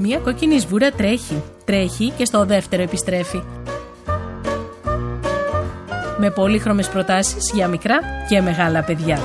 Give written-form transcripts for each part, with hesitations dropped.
Μια κόκκινη σβούρα τρέχει και στο δεύτερο επιστρέφει. Με πολύχρωμες προτάσεις για μικρά και μεγάλα παιδιά.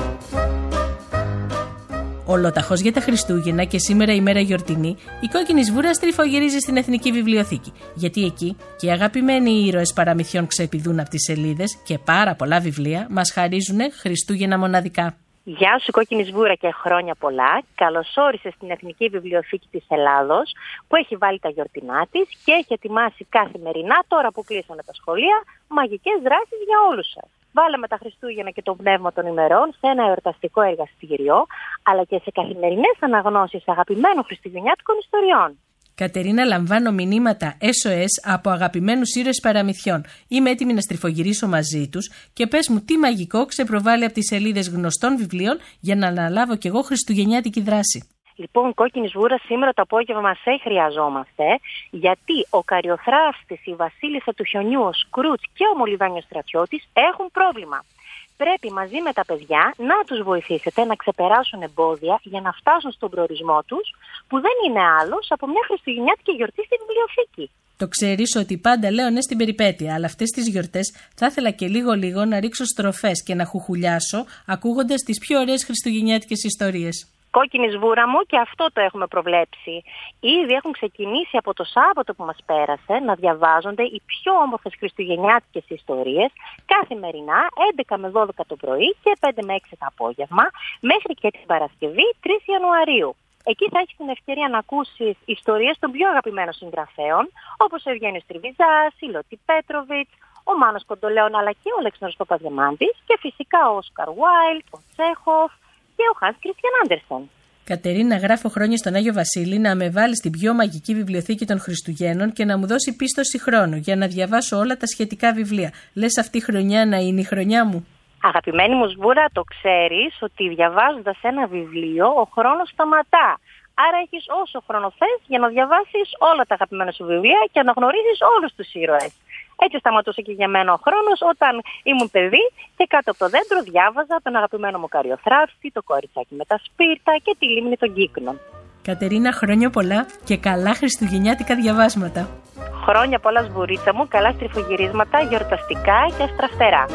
Ολοταχώς για τα Χριστούγεννα και σήμερα ημέρα γιορτινή, η κόκκινη σβούρα στριφογυρίζει στην Εθνική Βιβλιοθήκη. Γιατί εκεί και οι αγαπημένοι ήρωες παραμυθιών ξεπηδούν από τις σελίδες και πάρα πολλά βιβλία μας χαρίζουν Χριστούγεννα μοναδικά. Γεια σου κόκκινη σβούρα και χρόνια πολλά. Καλώς όρισες στην Εθνική Βιβλιοθήκη της Ελλάδος που έχει βάλει τα γιορτινά της και έχει ετοιμάσει καθημερινά, τώρα που κλείσανε τα σχολεία, μαγικές δράσεις για όλους σας. Βάλαμε τα Χριστούγεννα και το πνεύμα των ημερών σε ένα εορταστικό εργαστήριο, αλλά και σε καθημερινές αναγνώσεις αγαπημένων χριστουγεννιάτικων ιστοριών. Κατερίνα, λαμβάνω μηνύματα SOS από αγαπημένους ήρωες παραμυθιών. Είμαι έτοιμη να στριφογυρίσω μαζί τους και πες μου τι μαγικό ξεπροβάλλει από τις σελίδες γνωστών βιβλίων για να αναλάβω κι εγώ χριστουγεννιάτικη δράση. Λοιπόν, κόκκινη σβούρα, σήμερα το απόγευμα σε χρειαζόμαστε, γιατί ο Καριοθράφτης, η Βασίλισσα του Χιονιού, ο Σκρούτς και ο Μολυβάνιος Στρατιώτης έχουν πρόβλημα. Πρέπει μαζί με τα παιδιά να τους βοηθήσετε να ξεπεράσουν εμπόδια για να φτάσουν στον προορισμό τους, που δεν είναι άλλος από μια χριστουγεννιάτικη γιορτή στη βιβλιοθήκη. Το ξέρεις ότι πάντα λέω ναι στην περιπέτεια, αλλά αυτές τις γιορτές θα ήθελα και λίγο να ρίξω στροφές και να χουχουλιάσω ακούγοντας τις πιο ωραίες χριστουγεννιάτικες ιστορίες. Κόκκινη σβούρα μου, και αυτό το έχουμε προβλέψει. Ήδη έχουν ξεκινήσει από το Σάββατο που μας πέρασε να διαβάζονται οι πιο όμορφες χριστουγεννιάτικες ιστορίες καθημερινά 11 με 12 το πρωί και 5 με 6 το απόγευμα μέχρι και την Παρασκευή 3 Ιανουαρίου. Εκεί θα έχεις την ευκαιρία να ακούσεις ιστορίες των πιο αγαπημένων συγγραφέων, όπως ο Ευγένιος Τριβιζάς, η Λότη Πέτροβιτς, ο Μάνος Κοντολέων, αλλά και ο Αλέξανδρος Παπαδιαμάντης και φυσικά ο Όσκαρ Βάιλντ, ο Τσέχοφ και ο Χάνς Κρίστιαν Άντερσεν. Κατερίνα, γράφω χρόνια στον Άγιο Βασίλη να με βάλει στην πιο μαγική βιβλιοθήκη των Χριστουγέννων και να μου δώσει πίστοση χρόνου για να διαβάσω όλα τα σχετικά βιβλία. Λες αυτή η χρονιά να είναι η χρονιά μου? Αγαπημένη μου σβούρα, το ξέρεις ότι διαβάζοντας ένα βιβλίο ο χρόνος σταματά. Άρα έχεις όσο χρόνο θες για να διαβάσεις όλα τα αγαπημένα σου βιβλία και να γνωρίσεις όλους τους ήρωες. Έτσι σταματούσε και για μένα ο χρόνος όταν ήμουν παιδί και κάτω από το δέντρο διάβαζα τον αγαπημένο μου Καριοθράφτη, το Κοριτσάκι με τα Σπίρτα και τη Λίμνη των Κύκνων. Κατερίνα, χρόνια πολλά και καλά χριστουγεννιάτικα διαβάσματα. Χρόνια πολλά σβουρίτσα μου, καλά στριφογυρίσματα, γιορταστικά και αστραφτερά.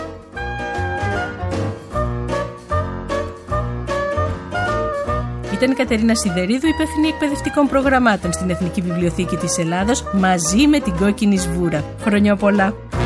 Ήταν η Κατερίνα Σιδερίδου, υπεύθυνη εκπαιδευτικών προγραμμάτων στην Εθνική Βιβλιοθήκη της Ελλάδος, μαζί με την κόκκινη σβούρα. Χρόνια πολλά!